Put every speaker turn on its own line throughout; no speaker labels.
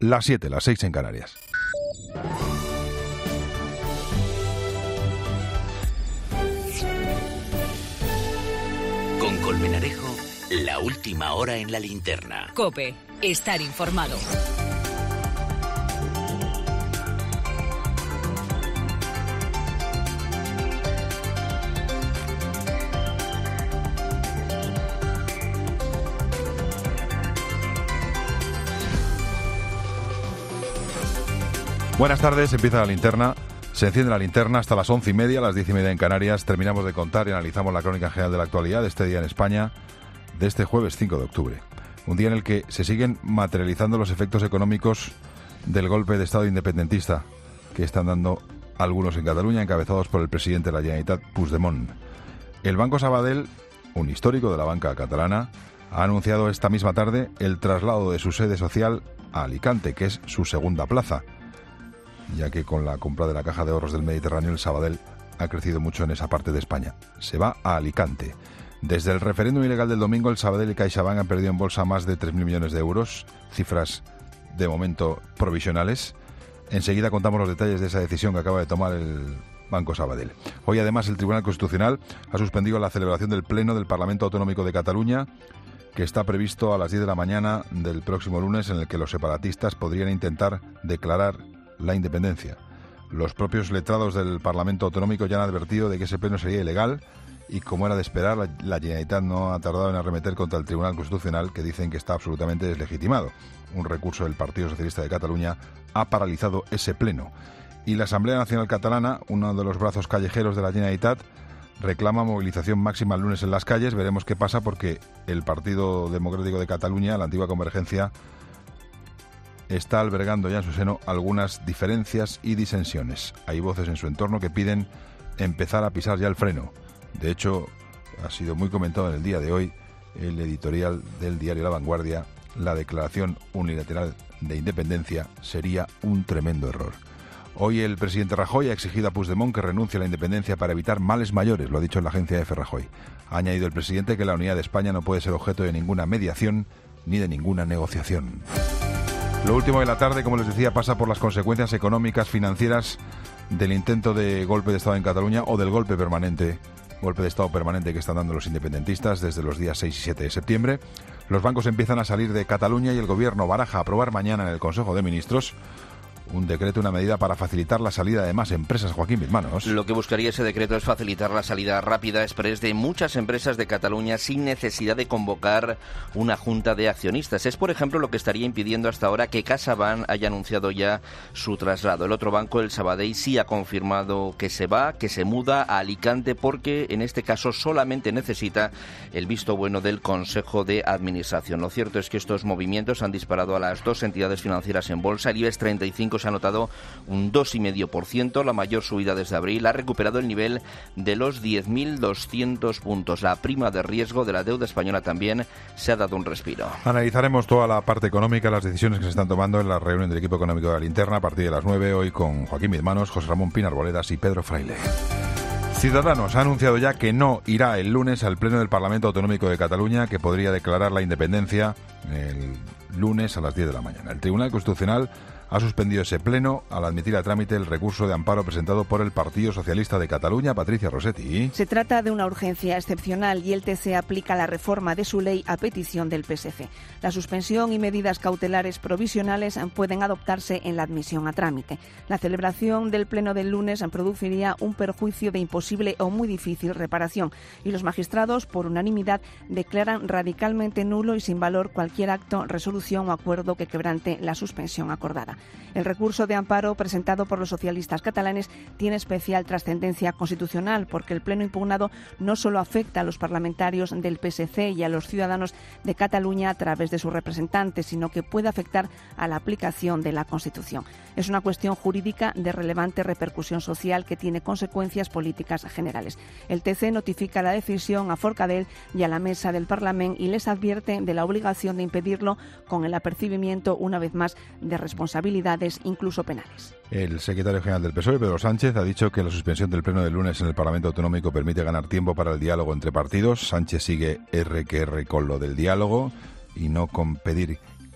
Las 7, las 6 en Canarias.
Con Colmenarejo, la última hora en la linterna.
COPE, estar informado.
Buenas tardes, empieza la linterna. Se enciende la linterna hasta las 11:30, las 10:30 en Canarias. Terminamos de contar y analizamos la crónica general de la actualidad de este día en España, de este jueves 5 de octubre. Un día en el que se siguen materializando los efectos económicos del golpe de Estado independentista que están dando algunos en Cataluña, encabezados por el presidente de la Generalitat, Puigdemont. El Banco Sabadell, un histórico de la banca catalana, ha anunciado esta misma tarde el traslado de su sede social a Alicante, que es su segunda plaza, ya que con la compra de la Caja de Ahorros del Mediterráneo, el Sabadell ha crecido mucho en esa parte de España. Se va a Alicante. Desde el referéndum ilegal del domingo, el Sabadell y CaixaBank han perdido en bolsa más de 3.000 millones de euros, cifras de momento provisionales. Enseguida contamos los detalles de esa decisión que acaba de tomar el Banco Sabadell. Hoy, además, el Tribunal Constitucional ha suspendido la celebración del Pleno del Parlamento Autonómico de Cataluña, que está previsto a las 10 de la mañana del próximo lunes, en el que los separatistas podrían intentar declarar la independencia. Los propios letrados del Parlamento Autonómico ya han advertido de que ese pleno sería ilegal y, como era de esperar, la Generalitat no ha tardado en arremeter contra el Tribunal Constitucional, que dicen que está absolutamente deslegitimado. Un recurso del Partido Socialista de Cataluña ha paralizado ese pleno. Y la Asamblea Nacional Catalana, uno de los brazos callejeros de la Generalitat, reclama movilización máxima el lunes en las calles. Veremos qué pasa, porque el Partido Democrático de Cataluña, la antigua Convergencia, está albergando ya en su seno algunas diferencias y disensiones. Hay voces en su entorno que piden empezar a pisar ya el freno. De hecho, ha sido muy comentado en el día de hoy el editorial del diario La Vanguardia: la declaración unilateral de independencia sería un tremendo error. Hoy el presidente Rajoy ha exigido a Puigdemont que renuncie a la independencia para evitar males mayores, lo ha dicho en la agencia EFE Rajoy. Ha añadido el presidente que la unidad de España no puede ser objeto de ninguna mediación ni de ninguna negociación. Lo último de la tarde, como les decía, pasa por las consecuencias económicas, financieras del intento de golpe de Estado en Cataluña, o del golpe de Estado permanente que están dando los independentistas desde los días 6 y 7 de septiembre. Los bancos empiezan a salir de Cataluña y el Gobierno baraja aprobar mañana en el Consejo de Ministros un decreto, una medida para facilitar la salida de más empresas. Joaquín Bismanos.
Lo que buscaría ese decreto es facilitar la salida rápida express de muchas empresas de Cataluña sin necesidad de convocar una junta de accionistas. Es, por ejemplo, lo que estaría impidiendo hasta ahora que CaixaBank haya anunciado ya su traslado. El otro banco, el Sabadell, sí ha confirmado que se va, que se muda a Alicante, porque en este caso solamente necesita el visto bueno del Consejo de Administración. Lo cierto es que estos movimientos han disparado a las dos entidades financieras en bolsa. El IBEX 35 se ha notado un 2,5%, la mayor subida desde abril. Ha recuperado el nivel de los 10.200 puntos. La prima de riesgo de la deuda española también se ha dado un respiro.
Analizaremos toda la parte económica, las decisiones que se están tomando en la reunión del equipo económico de la linterna a partir de las 9, hoy con Joaquín Bismanos, José Ramón Pina Arboledas y Pedro Fraile. Ciudadanos ha anunciado ya que no irá el lunes al Pleno del Parlamento Autonómico de Cataluña, que podría declarar la independencia el lunes a las 10 de la mañana. El Tribunal Constitucional ha suspendido ese pleno al admitir a trámite el recurso de amparo presentado por el Partido Socialista de Cataluña. Patricia Rossetti.
Se trata de una urgencia excepcional y el TC aplica la reforma de su ley a petición del PSC. La suspensión y medidas cautelares provisionales pueden adoptarse en la admisión a trámite. La celebración del pleno del lunes produciría un perjuicio de imposible o muy difícil reparación, y los magistrados, por unanimidad, declaran radicalmente nulo y sin valor cualquier acto, resolución o acuerdo que quebrante la suspensión acordada. El recurso de amparo presentado por los socialistas catalanes tiene especial trascendencia constitucional, porque el pleno impugnado no solo afecta a los parlamentarios del PSC y a los ciudadanos de Cataluña a través de sus representantes, sino que puede afectar a la aplicación de la Constitución. Es una cuestión jurídica de relevante repercusión social que tiene consecuencias políticas generales. El TC notifica la decisión a Forcadell y a la mesa del Parlamento y les advierte de la obligación de impedirlo, con el apercibimiento, una vez más, de responsabilidades, incluso penales.
El secretario general del PSOE, Pedro Sánchez, ha dicho que la suspensión del pleno del lunes en el Parlamento Autonómico permite ganar tiempo para el diálogo entre partidos. Sánchez sigue R que R con lo del diálogo y no con pedir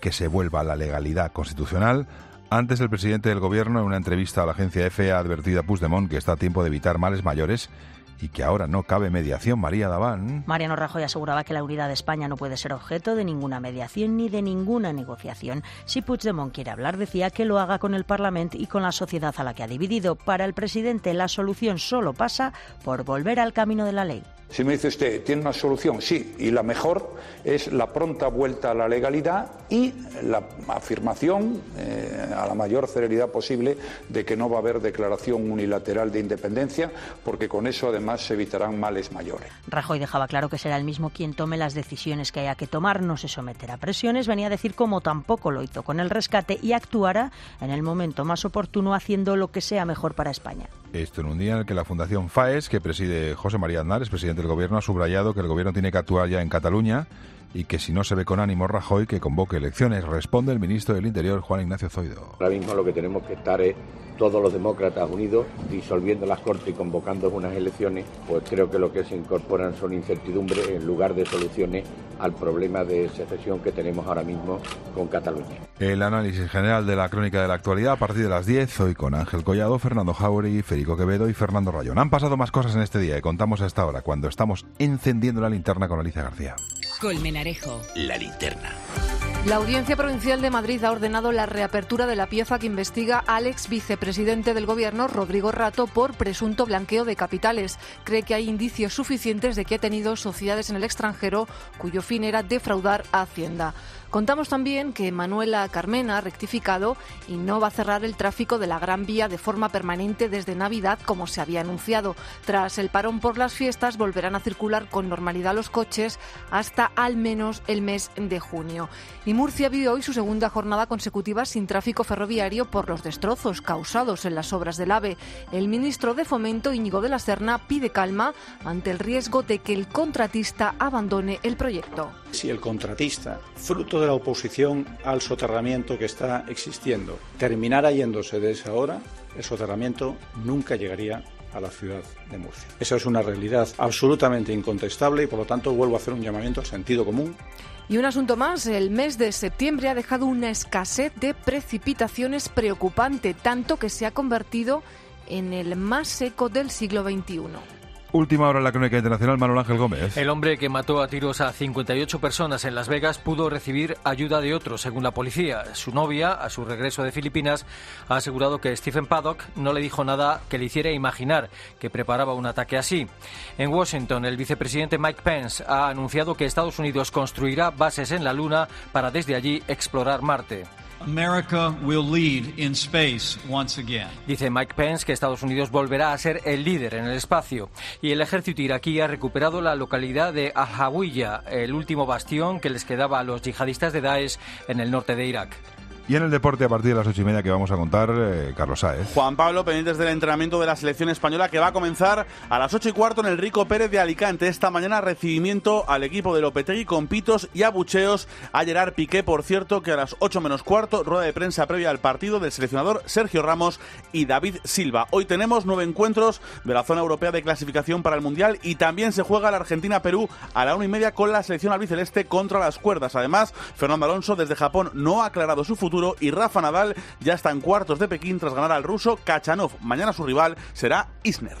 que se vuelva a la legalidad constitucional. Antes, el presidente del Gobierno, en una entrevista a la agencia EFE, ha advertido a Puigdemont que está a tiempo de evitar males mayores y que ahora no cabe mediación. María Daván.
Mariano Rajoy aseguraba que la unidad de España no puede ser objeto de ninguna mediación ni de ninguna negociación. Si Puigdemont quiere hablar, decía que lo haga con el Parlamento y con la sociedad a la que ha dividido. Para el presidente, la solución solo pasa por volver al camino de la ley.
Si me dice usted, ¿tiene una solución? Sí, y la mejor es la pronta vuelta a la legalidad y la afirmación a la mayor celeridad posible de que no va a haber declaración unilateral de independencia, porque con eso además se evitarán males mayores.
Rajoy dejaba claro que será él mismo quien tome las decisiones que haya que tomar, no se someterá a presiones, venía a decir como tampoco lo hizo con el rescate y actuará en el momento más oportuno haciendo lo que sea mejor para España.
Esto en un día en el que la Fundación FAES, que preside José María Aznar, es presidente del Gobierno, ha subrayado que el Gobierno tiene que actuar ya en Cataluña y que si no se ve con ánimo Rajoy, que convoque elecciones. Responde el ministro del Interior, Juan Ignacio Zoido.
Ahora mismo lo que tenemos que estar es todos los demócratas unidos, disolviendo las Cortes y convocando unas elecciones, pues creo que lo que se incorporan son incertidumbres en lugar de soluciones al problema de secesión que tenemos ahora mismo con Cataluña.
El análisis general de la crónica de la actualidad a partir de las 10, hoy con Ángel Collado, Fernando Jauregui, Federico Quevedo y Fernando Rayón. Han pasado más cosas en este día y contamos a esta hora, cuando estamos encendiendo la linterna con Alicia García.
Colmenarejo.
La linterna.
La Audiencia Provincial de Madrid ha ordenado la reapertura de la pieza que investiga al ex vicepresidente del Gobierno, Rodrigo Rato, por presunto blanqueo de capitales. Cree que hay indicios suficientes de que ha tenido sociedades en el extranjero cuyo fin era defraudar a Hacienda. Contamos también que Manuela Carmena ha rectificado y no va a cerrar el tráfico de la Gran Vía de forma permanente desde Navidad, como se había anunciado. Tras el parón por las fiestas, volverán a circular con normalidad los coches hasta al menos el mes de junio. Y Murcia vive hoy su segunda jornada consecutiva sin tráfico ferroviario por los destrozos causados en las obras del AVE. El ministro de Fomento, Íñigo de la Serna, pide calma ante el riesgo de que el contratista abandone el proyecto.
Si el contratista, fruto de la oposición al soterramiento que está existiendo, terminara yéndose de esa obra, el soterramiento nunca llegaría a la ciudad de Murcia. Esa es una realidad absolutamente incontestable y, por lo tanto, vuelvo a hacer un llamamiento al sentido común.
Y un asunto más, el mes de septiembre ha dejado una escasez de precipitaciones preocupante, tanto que se ha convertido en el más seco del siglo XXI.
Última hora en la crónica internacional, Manuel Ángel Gómez.
El hombre que mató a tiros a 58 personas en Las Vegas pudo recibir ayuda de otros, según la policía. Su novia, a su regreso de Filipinas, ha asegurado que Stephen Paddock no le dijo nada que le hiciera imaginar que preparaba un ataque así. En Washington, el vicepresidente Mike Pence ha anunciado que Estados Unidos construirá bases en la Luna para desde allí explorar Marte.
America will lead in space once again.
Dice Mike Pence que Estados Unidos volverá a ser el líder en el espacio. Y el ejército iraquí ha recuperado la localidad de Al-Hawiya, el último bastión que les quedaba a los yihadistas de Daesh en el norte de Irak.
Y en el deporte, a partir de las 8:30 que vamos a contar, Carlos Sáez.
Juan Pablo, pendientes del entrenamiento de la selección española que va a comenzar a las 8:15 en el Rico Pérez de Alicante. Esta mañana recibimiento al equipo de Lopetegui con pitos y abucheos a Gerard Piqué. Por cierto, que a las 8:15, rueda de prensa previa al partido del seleccionador Sergio Ramos y David Silva. Hoy tenemos 9 encuentros de la zona europea de clasificación para el Mundial y también se juega la Argentina-Perú a la 1:30 con la selección albiceleste contra las cuerdas. Además, Fernando Alonso desde Japón no ha aclarado su futuro y Rafa Nadal ya está en cuartos de Pekín tras ganar al ruso Kachanov. Mañana su rival será Isner.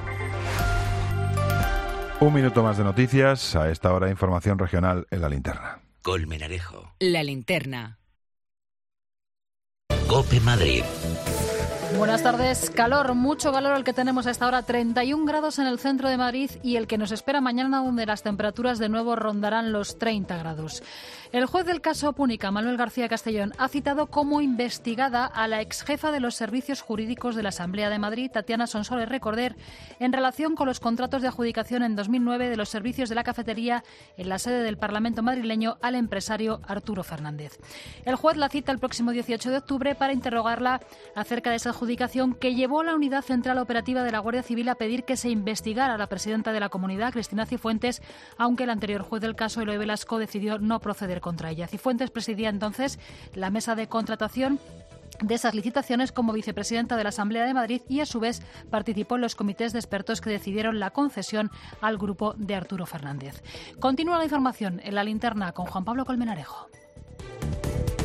Un minuto más de noticias. A esta hora, información regional en la linterna.
Colmenarejo.
La linterna.
COPE Madrid.
Buenas tardes. Calor, mucho calor el que tenemos a esta hora, 31 grados en el centro de Madrid y el que nos espera mañana, donde las temperaturas de nuevo rondarán los 30 grados. El juez del caso Púnica, Manuel García Castellón, ha citado como investigada a la exjefa de los servicios jurídicos de la Asamblea de Madrid, Tatiana Sonsoles Recorder, en relación con los contratos de adjudicación en 2009 de los servicios de la cafetería en la sede del Parlamento madrileño al empresario Arturo Fernández. El juez la cita el próximo 18 de octubre para interrogarla acerca de esa adjudicación que llevó a la Unidad Central Operativa de la Guardia Civil a pedir que se investigara a la presidenta de la comunidad, Cristina Cifuentes, aunque el anterior juez del caso, Eloy Velasco, decidió no proceder contra ella. Cifuentes presidía entonces la mesa de contratación de esas licitaciones como vicepresidenta de la Asamblea de Madrid y a su vez participó en los comités de expertos que decidieron la concesión al grupo de Arturo Fernández. Continúa la información en la linterna con Juan Pablo Colmenarejo.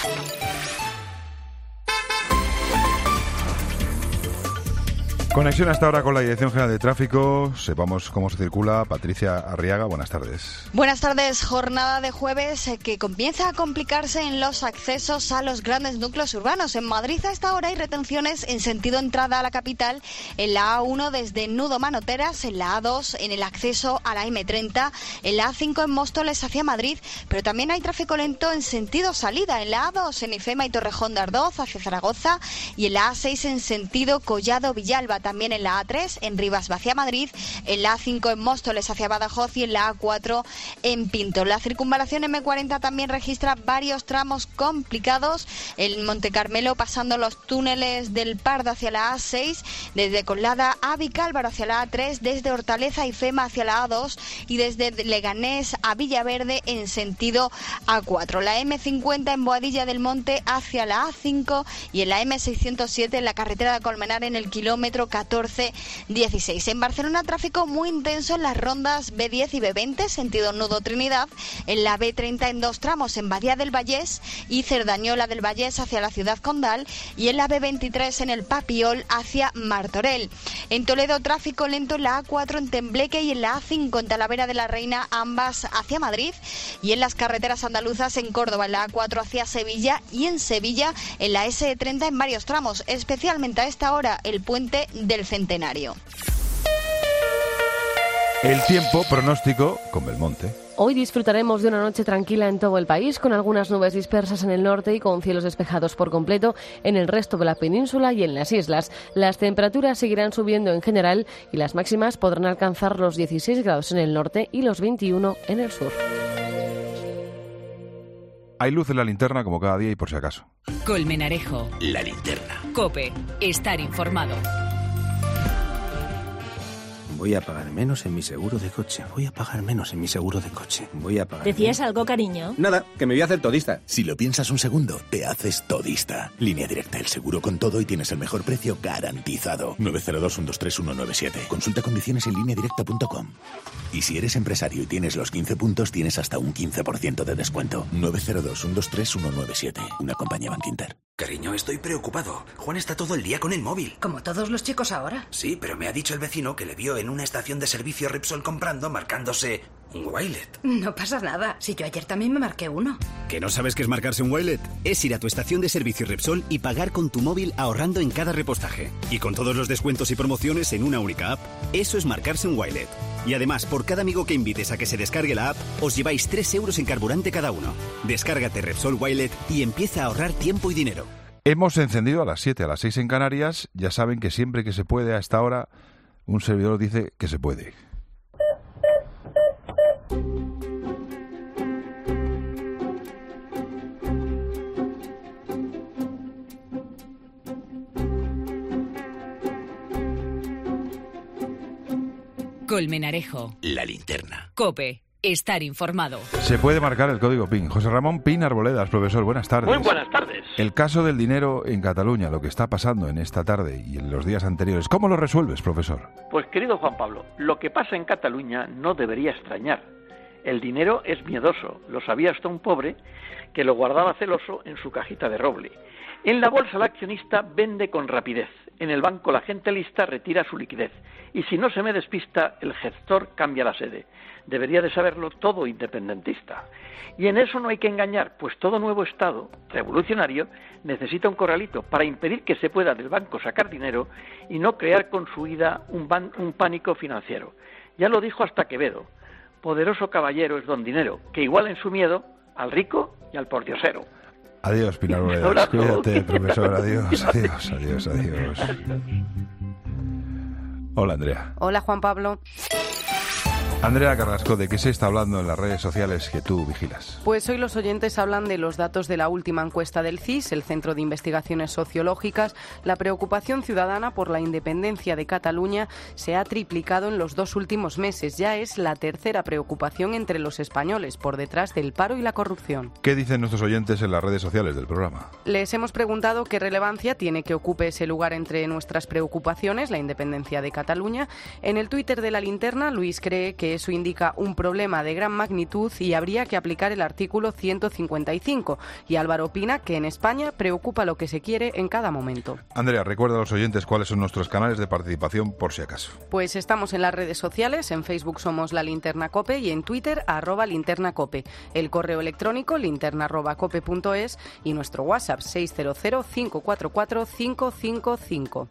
Conexión hasta ahora con la Dirección General de Tráfico. Sepamos cómo se circula. Patricia Arriaga, buenas tardes.
Buenas tardes. Jornada de jueves que comienza a complicarse en los accesos a los grandes núcleos urbanos. En Madrid a esta hora hay retenciones en sentido entrada a la capital en la A1 desde Nudo Manoteras, en la A2 en el acceso a la M30, en la A5 en Móstoles hacia Madrid, pero también hay tráfico lento en sentido salida en la A2 en Ifema y Torrejón de Ardoz hacia Zaragoza y en la A6 en sentido Collado-Villalba. También en la A3 en Rivas hacia Madrid, en la A5 en Móstoles hacia Badajoz y en la A4 en Pinto. La circunvalación M40 también registra varios tramos complicados. En Monte Carmelo pasando los túneles del Pardo hacia la A6, desde Colada a Vicálvaro hacia la A3, desde Hortaleza y Fema hacia la A2 y desde Leganés a Villaverde en sentido A4. La M50 en Boadilla del Monte hacia la A5 y en la M607 en la carretera de Colmenar en el kilómetro 14-16. En Barcelona, tráfico muy intenso en las rondas B10 y B20, sentido Nudo Trinidad, en la B30 en dos tramos en Badía del Vallés y Cerdañola del Vallés hacia la ciudad condal y en la B23 en el Papiol hacia Martorell. En Toledo, tráfico lento en la A4 en Tembleque y en la A5 en Talavera de la Reina, ambas hacia Madrid, y en las carreteras andaluzas en Córdoba en la A4 hacia Sevilla y en Sevilla en la S30 en varios tramos, especialmente a esta hora el puente del Centenario.
El tiempo pronóstico con Belmonte.
Hoy disfrutaremos de una noche tranquila en todo el país, con algunas nubes dispersas en el norte y con cielos despejados por completo en el resto de la península y en las islas. Las temperaturas seguirán subiendo en general y las máximas podrán alcanzar los 16 grados en el norte y los 21 en el sur.
Hay luz en la linterna como cada día y por si acaso.
Colmenarejo.
La linterna.
COPE. Estar informado.
Voy a pagar menos en mi seguro de coche. Voy a pagar menos en mi seguro de coche. Voy a pagar
¿Decías algo, cariño?
Nada, que me voy a hacer todista.
Si lo piensas un segundo, te haces todista. Línea Directa, el seguro con todo y tienes el mejor precio garantizado. 902-123-197. Consulta condiciones en lineadirecta.com. Y si eres empresario y tienes los 15 puntos, tienes hasta un 15% de descuento. 902-123-197. Una compañía Bankinter.
Cariño, estoy preocupado. Juan está todo el día con el móvil.
Como todos los chicos ahora.
Sí, pero me ha dicho el vecino que le vio en una estación de servicio Repsol comprando, marcándose un Wilet.
No pasa nada. Si yo ayer también me marqué uno.
¿Que no sabes qué es marcarse un Wilet? Es ir a tu estación de servicio Repsol y pagar con tu móvil ahorrando en cada repostaje. Y con todos los descuentos y promociones en una única app. Eso es marcarse un Wilet. Y además, por cada amigo que invites a que se descargue la app, os lleváis 3 euros en carburante cada uno. Descárgate Repsol Wilet y empieza a ahorrar tiempo y dinero.
Hemos encendido a las 7, a las 6 en Canarias. Ya saben que siempre que se puede a esta hora, un servidor dice que se puede.
Colmenarejo.
La linterna.
COPE. Estar informado.
Se puede marcar el código PIN. José Ramón Pin Arboledas, profesor, buenas tardes.
Muy buenas tardes.
El caso del dinero en Cataluña, lo que está pasando en esta tarde y en los días anteriores, ¿cómo lo resuelves, profesor?
Pues querido Juan Pablo, lo que pasa en Cataluña no debería extrañar. El dinero es miedoso, lo sabía hasta un pobre que lo guardaba celoso en su cajita de roble. En la bolsa el accionista vende con rapidez, en el banco la gente lista retira su liquidez y si no se me despista el gestor cambia la sede. Debería de saberlo todo independentista. Y en eso no hay que engañar, pues todo nuevo Estado revolucionario necesita un corralito para impedir que se pueda del banco sacar dinero y no crear con su ida un pánico financiero. Ya lo dijo hasta Quevedo, poderoso caballero es don dinero, que iguala en su miedo al rico y al pordiosero.
Adiós, Pilar Boledas. Cuídate, profesor. Adiós, adiós, adiós, adiós. Hola, Andrea.
Hola, Juan Pablo.
Andrea Carrasco, ¿de qué se está hablando en las redes sociales que tú vigilas?
Pues hoy los oyentes hablan de los datos de la última encuesta del CIS, el Centro de Investigaciones Sociológicas. La preocupación ciudadana por la independencia de Cataluña se ha triplicado en los 2 últimos meses. Ya es la tercera preocupación entre los españoles, por detrás del paro y la corrupción.
¿Qué dicen nuestros oyentes en las redes sociales del programa?
Les hemos preguntado qué relevancia tiene que ocupe ese lugar entre nuestras preocupaciones, la independencia de Cataluña. En el Twitter de La Linterna, Luis cree que que eso indica un problema de gran magnitud y habría que aplicar el artículo 155. Y Álvaro opina que en España preocupa lo que se quiere en cada momento.
Andrea, recuerda a los oyentes cuáles son nuestros canales de participación por si acaso.
Pues estamos en las redes sociales, en Facebook somos La Linterna COPE y en Twitter @linternacope. El correo electrónico linterna@cope.es y nuestro WhatsApp 600-544-555.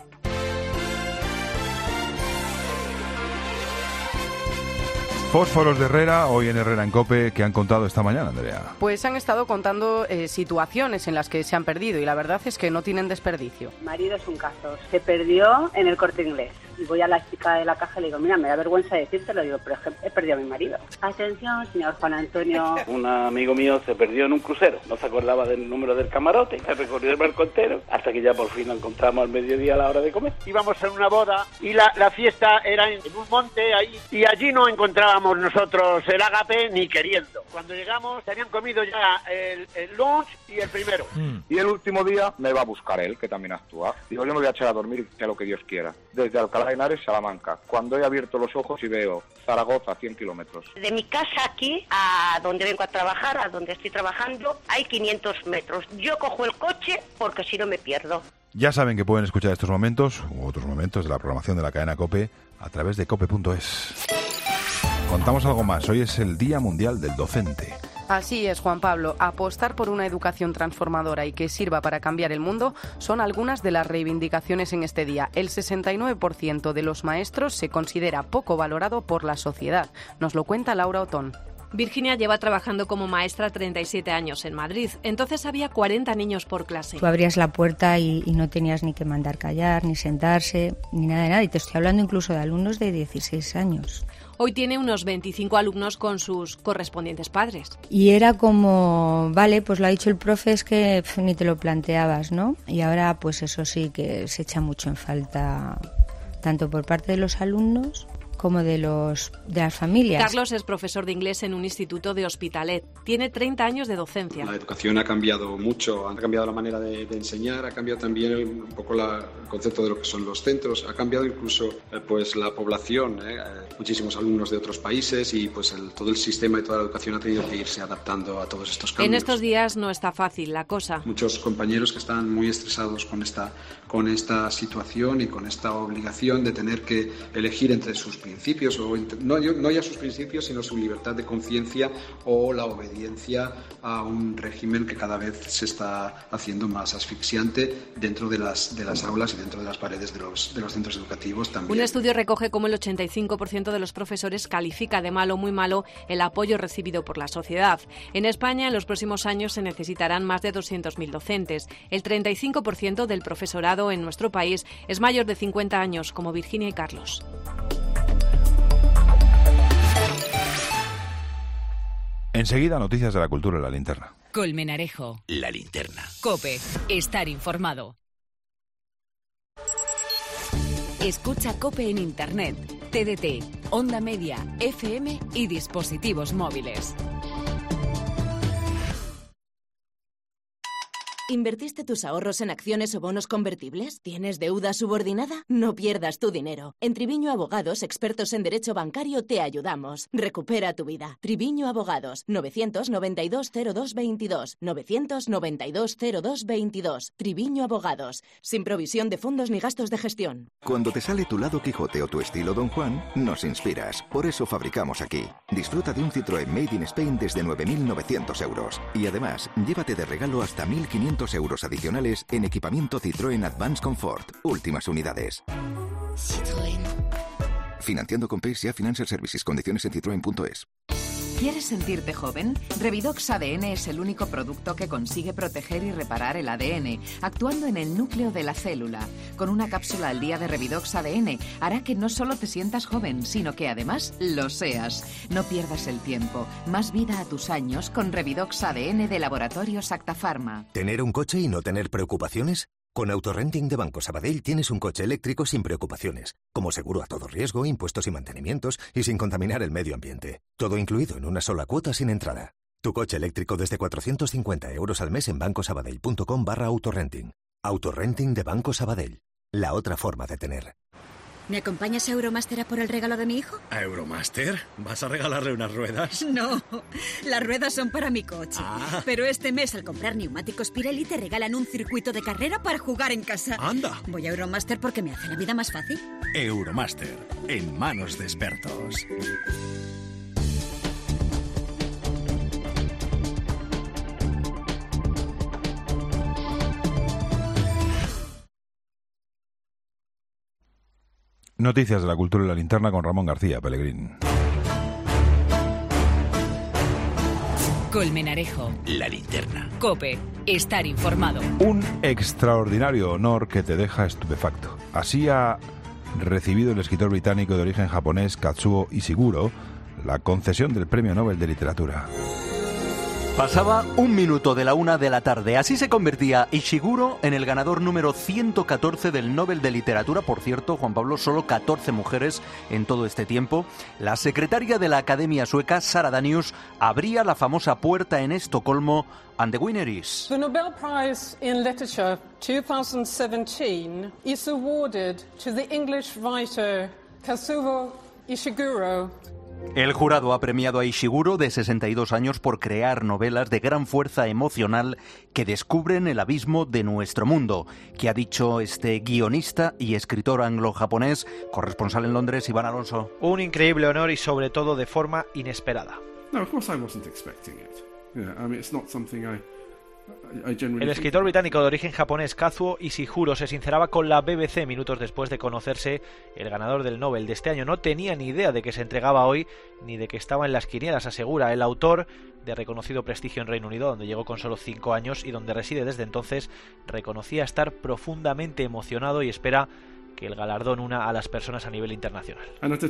Fósforos de Herrera, hoy en Herrera en COPE, ¿qué han contado esta mañana, Andrea?
Pues han estado contando situaciones en las que se han perdido y la verdad es que no tienen desperdicio.
Mi marido es un caso, se perdió en el Corte Inglés. Y voy a la chica de la caja y le digo, mira, me da vergüenza decírtelo, digo, pero he perdido a mi marido. Atención, señor Juan Antonio.
Un amigo mío se perdió en un crucero, no se acordaba del número del camarote, recorrió el barco entero, hasta que ya por fin lo encontramos al mediodía a la hora de comer.
Íbamos a una boda y la fiesta era en un monte ahí, y allí no encontrábamos nosotros el ágape ni queriendo. Cuando llegamos, se habían comido ya el lunch y el primero.
Y el último día me va a buscar él, que también actúa. Digo, yo me voy a echar a dormir, sea lo que Dios quiera. Desde Alcalá de Henares, Salamanca. Cuando he abierto los ojos y veo Zaragoza, 100 kilómetros.
De mi casa aquí a donde vengo a trabajar, a donde estoy trabajando, hay 500 metros. Yo cojo el coche porque si no me pierdo.
Ya saben que pueden escuchar estos momentos u otros momentos de la programación de la cadena COPE a través de cope.es. Contamos algo más. Hoy es el Día Mundial del Docente.
Así es, Juan Pablo. Apostar por una educación transformadora y que sirva para cambiar el mundo son algunas de las reivindicaciones en este día. El 69% de los maestros se considera poco valorado por la sociedad. Nos lo cuenta Laura Otón.
Virginia lleva trabajando como maestra 37 años en Madrid. Entonces había 40 niños por clase.
Tú abrías la puerta y no tenías ni que mandar callar, ni sentarse, ni nada de nada. Y te estoy hablando incluso de alumnos de 16 años.
Hoy tiene unos 25 alumnos con sus correspondientes padres.
Y era como, vale, pues lo ha dicho el profe, es que ni te lo planteabas, ¿no? Y ahora pues eso sí que se echa mucho en falta, tanto por parte de los alumnos como de las familias.
Carlos es profesor de inglés en un instituto de Hospitalet. Tiene 30 años de docencia.
La educación ha cambiado mucho, ha cambiado la manera de enseñar, ha cambiado también un poco el concepto de lo que son los centros, ha cambiado incluso pues la población, muchísimos alumnos de otros países y pues todo el sistema y toda la educación ha tenido que irse adaptando a todos estos cambios.
En estos días no está fácil la cosa.
Muchos compañeros que están muy estresados con esta situación y con esta obligación de tener que elegir entre sus principios, o no ya sus principios, sino su libertad de conciencia o la obediencia a un régimen que cada vez se está haciendo más asfixiante dentro de las aulas y dentro de las paredes de los centros educativos también.
Un estudio recoge cómo el 85% de los profesores califica de malo o muy malo el apoyo recibido por la sociedad. En España, en los próximos años se necesitarán más de 200.000 docentes. El 35% del profesorado en nuestro país es mayor de 50 años, como Virginia y Carlos.
Enseguida, noticias de la cultura en la linterna.
Colmenarejo.
La linterna.
COPE. Estar informado. Escucha COPE en Internet, TDT, Onda Media, FM y dispositivos móviles.
¿Invertiste tus ahorros en acciones o bonos convertibles? ¿Tienes deuda subordinada? No pierdas tu dinero. En Triviño Abogados, expertos en derecho bancario, te ayudamos. Recupera tu vida. Triviño Abogados, 992-0222, 992-0222. Triviño Abogados, sin provisión de fondos ni gastos de gestión.
Cuando te sale tu lado Quijote o tu estilo Don Juan, nos inspiras. Por eso fabricamos aquí. Disfruta de un Citroën Made in Spain desde 9.900 euros. Y además, llévate de regalo hasta 1.500 euros adicionales en equipamiento Citroën Advance Comfort. Últimas unidades.
Citroën.
Financiando con PSA Financial Services. Condiciones en citroen.es.
¿Quieres sentirte joven? Revidox ADN es el único producto que consigue proteger y reparar el ADN, actuando en el núcleo de la célula. Con una cápsula al día de Revidox ADN hará que no solo te sientas joven, sino que además lo seas. No pierdas el tiempo. Más vida a tus años con Revidox ADN de Laboratorios Acta Pharma.
¿Tener un coche y no tener preocupaciones? Con Autorenting de Banco Sabadell tienes un coche eléctrico sin preocupaciones, como seguro a todo riesgo, impuestos y mantenimientos y sin contaminar el medio ambiente. Todo incluido en una sola cuota sin entrada. Tu coche eléctrico desde 450 euros al mes en bancosabadell.com/autorenting. Autorenting de Banco Sabadell. La otra forma de tener.
¿Me acompañas a Euromaster a por el regalo de mi hijo?
¿A Euromaster? ¿Vas a regalarle unas ruedas?
No, las ruedas son para mi coche. Pero este mes, al comprar neumáticos Pirelli, te regalan un circuito de carrera para jugar en casa.
¡Anda!
Voy a Euromaster porque me hace la vida más fácil.
Euromaster, en manos de expertos.
Noticias de la cultura y la linterna con Ramón García Pellegrín.
Colmenarejo.
La linterna.
COPE. Estar informado.
Un extraordinario honor que te deja estupefacto. Así ha recibido el escritor británico de origen japonés Kazuo Ishiguro la concesión del Premio Nobel de Literatura.
Pasaba 1 minuto de la 1 de la tarde. Así se convertía Ishiguro en el ganador número 114 del Nobel de Literatura. Por cierto, Juan Pablo, solo 14 mujeres en todo este tiempo. La secretaria de la Academia Sueca, Sara Danius, abría la famosa puerta en Estocolmo. And the winner is...
The Nobel Prize in Literature 2017 is awarded to the English writer Kazuo Ishiguro.
El jurado ha premiado a Ishiguro, de 62 años, por crear novelas de gran fuerza emocional que descubren el abismo de nuestro mundo. ¿Qué ha dicho este guionista y escritor anglo-japonés? Corresponsal en Londres, Iván Alonso.
Un increíble honor y sobre todo de forma inesperada.
No, of course I wasn't expecting it. Yeah, I mean, it's not something I
El escritor británico de origen japonés Kazuo Ishiguro se sinceraba con la BBC minutos después de conocerse el ganador del Nobel de este año. No tenía ni idea de que se entregaba hoy ni de que estaba en las quinielas, asegura. El autor, de reconocido prestigio en Reino Unido, donde llegó con solo 5 años y donde reside desde entonces, reconocía estar profundamente emocionado y espera que el galardón una a las personas a nivel internacional.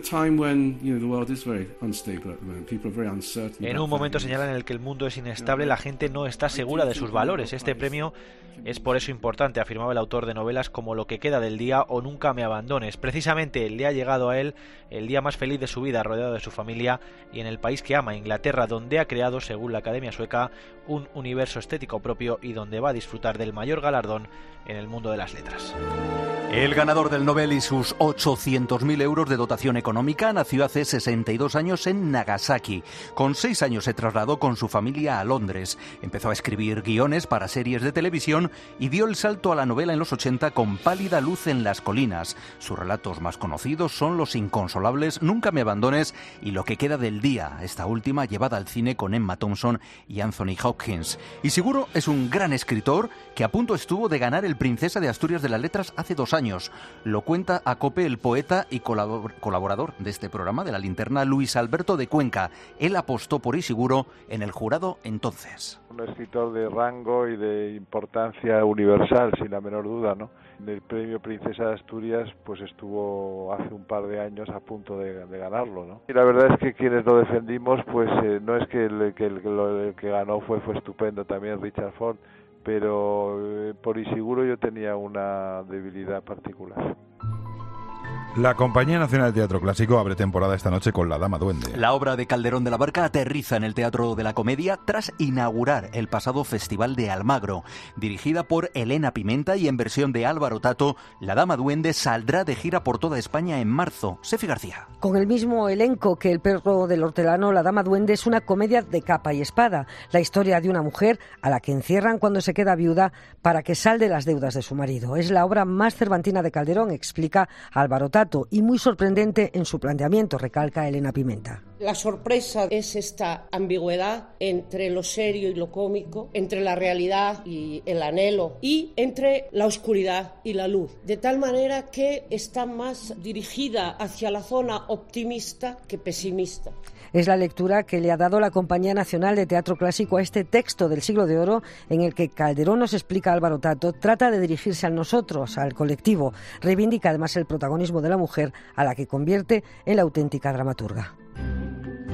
En un momento, señalan, en el que el mundo es inestable, la gente no está segura de sus valores. Este premio es por eso importante, afirmaba el autor de novelas como Lo que queda del día o Nunca me abandones. Precisamente le ha llegado a él el día más feliz de su vida, rodeado de su familia y en el país que ama, Inglaterra, donde ha creado, según la Academia Sueca, un universo estético propio y donde va a disfrutar del mayor galardón en el mundo de las letras.
El ganador del Nobel y sus 800.000 euros de dotación económica nació hace 62 años en Nagasaki. Con 6 años se trasladó con su familia a Londres. Empezó a escribir guiones para series de televisión y dio el salto a la novela en los 80 con Pálida luz en las colinas. Sus relatos más conocidos son Los inconsolables, Nunca me abandones y Lo que queda del día, esta última llevada al cine con Emma Thompson y Anthony Hopkins. Ishiguro es un gran escritor que a punto estuvo de ganar el Princesa de Asturias de las Letras hace 2 años. Lo cuenta a COPE el poeta y colaborador de este programa de La Linterna, Luis Alberto de Cuenca. Él apostó por Ishiguro en el jurado entonces.
Un escritor de rango y de importancia universal, sin la menor duda, ¿no? El premio Princesa de Asturias pues estuvo hace un par de años a punto de ganarlo, ¿no? Y la verdad es que quienes lo defendimos, pues no es que el que ganó fue estupendo también, Richard Ford, pero por Ishiguro yo tenía una debilidad particular.
La Compañía Nacional de Teatro Clásico abre temporada esta noche con La Dama Duende.
La obra de Calderón de la Barca aterriza en el Teatro de la Comedia tras inaugurar el pasado Festival de Almagro. Dirigida por Elena Pimenta y en versión de Álvaro Tato, La Dama Duende saldrá de gira por toda España en marzo. Sefi García.
Con el mismo elenco que El perro del hortelano, La Dama Duende es una comedia de capa y espada. La historia de una mujer a la que encierran cuando se queda viuda para que salde las deudas de su marido. Es la obra más cervantina de Calderón, explica Álvaro Tato, y muy sorprendente en su planteamiento, recalca Elena Pimenta.
La sorpresa es esta ambigüedad entre lo serio y lo cómico, entre la realidad y el anhelo, y entre la oscuridad y la luz, de tal manera que está más dirigida hacia la zona optimista que pesimista.
Es la lectura que le ha dado la Compañía Nacional de Teatro Clásico a este texto del Siglo de Oro en el que Calderón, nos explica Álvaro Tato, trata de dirigirse a nosotros, al colectivo. Reivindica además el protagonismo de la mujer, a la que convierte en la auténtica dramaturga.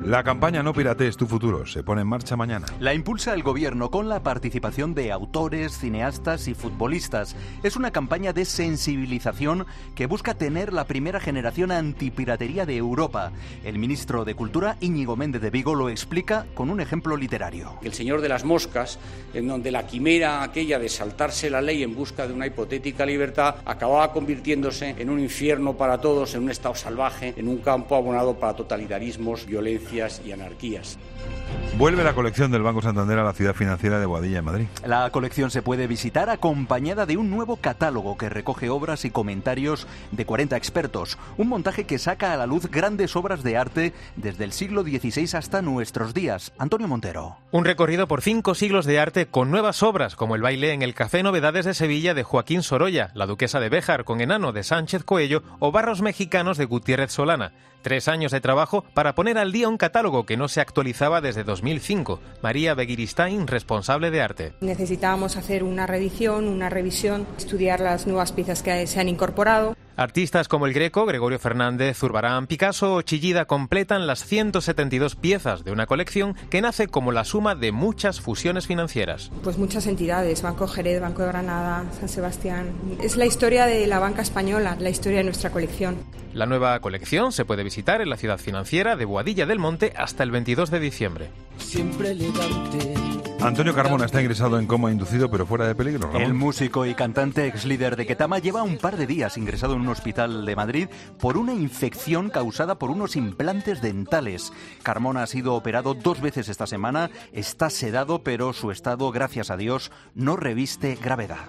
La campaña No piratees tu futuro se pone en marcha mañana.
La impulsa el gobierno con la participación de autores, cineastas y futbolistas. Es una campaña de sensibilización que busca tener la primera generación antipiratería de Europa. El ministro de Cultura, Íñigo Méndez de Vigo, lo explica con un ejemplo literario.
El Señor de las Moscas, en donde la quimera aquella de saltarse la ley en busca de una hipotética libertad acababa convirtiéndose en un infierno para todos, en un estado salvaje, en un campo abonado para totalitarismos, violencias y anarquías.
Vuelve la colección del Banco Santander a la ciudad financiera de Boadilla, en Madrid.
La colección se puede visitar acompañada de un nuevo catálogo que recoge obras y comentarios de 40 expertos. Un montaje que saca a la luz grandes obras de arte desde el siglo XVI hasta nuestros días. Antonio Montero.
Un recorrido por 5 siglos de arte con nuevas obras, como el baile en el Café Novedades de Sevilla de Joaquín Sorolla, la Duquesa de Béjar con Enano de Sánchez Coello o Barros Mexicanos de Gutiérrez Solana. 3 años de trabajo para poner al día un catálogo que no se actualizaba desde 2005. María Begiristain, responsable de arte.
Necesitábamos hacer una reedición, una revisión, estudiar las nuevas piezas que se han incorporado.
Artistas como El Greco, Gregorio Fernández, Zurbarán, Picasso o Chillida completan las 172 piezas de una colección que nace como la suma de muchas fusiones financieras.
Pues muchas entidades, Banco Jerez, Banco de Granada, San Sebastián. Es la historia de la banca española, la historia de nuestra colección.
La nueva colección se puede visitar en la ciudad financiera de Boadilla del Monte hasta el 22 de diciembre.
Siempre elegante.
Antonio Carmona está ingresado en coma inducido, pero fuera de peligro, Ramón.
El músico y cantante ex líder de Ketama lleva un par de días ingresado en un hospital de Madrid por una infección causada por unos implantes dentales. Carmona ha sido operado 2 veces esta semana, está sedado, pero su estado, gracias a Dios, no reviste gravedad.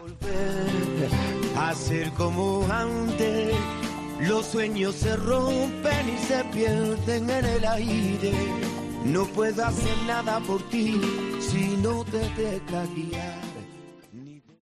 A ser como antes, los sueños se rompen y se pierden en el aire. No puedo hacer nada por ti si no te dejas guiar.